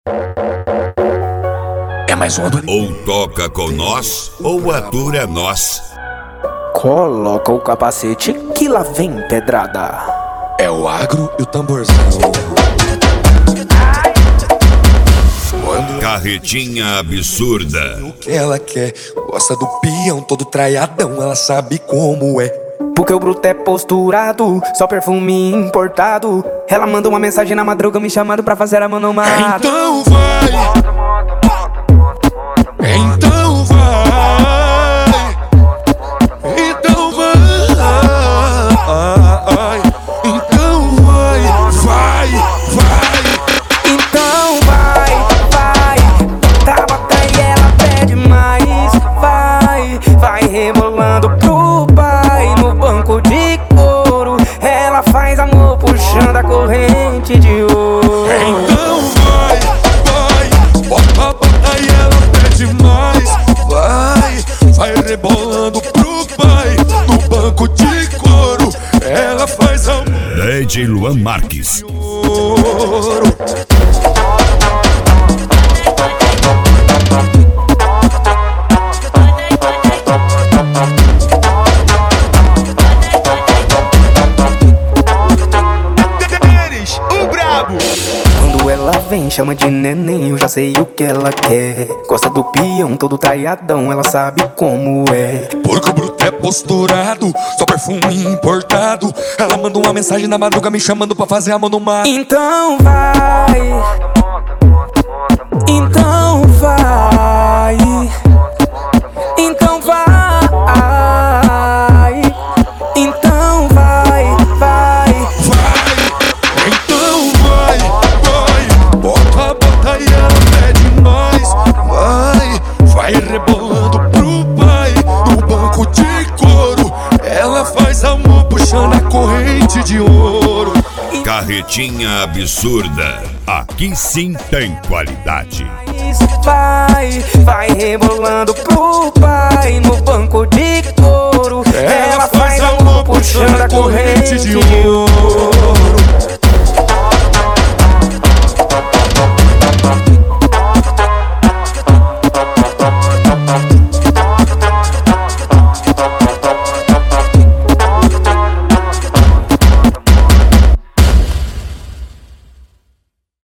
É mais uma do... Ou toca com nós, ou a tour é nós. Coloca o capacete que lá vem pedrada. É o agro e o tamborzão. Carretinha absurda. O que ela quer, gosta do peão todo traiadão, ela sabe como é. Porque o bruto é posturado, só perfume importado. Ela manda uma mensagem na madruga me chamando pra fazer a mão no mato. Então vai, então vai, então vai, então vai, vai, vai. Então vai, tá bota e ela pede mais. Vai rebolando pro pai no banco de couro. Ela faz amor puxando a corrente de ouro. Então vai, bota e ela pede mais. Vai rebolando pro pai no banco de couro. Ela faz amor. DJ Luan Marques. Quando ela vem, chama de neném, eu já sei o que ela quer. Gosta do peão, todo traiadão, ela sabe como é. Porque o bruto é posturado, só perfume importado. Ela manda uma mensagem na madruga me chamando pra fazer a mão no mato. Então vai, então vai, então vai, então vai, vai. Então vai, bota e ela pede mais. Vai rebolando pro pai no banco de couro. Ela faz amor puxando a corrente de ouro. Carretinha absurda. Aqui sim tem qualidade. Vai rebolando pro pai no banco de couro. Ela faz amor puxando a corrente de ouro.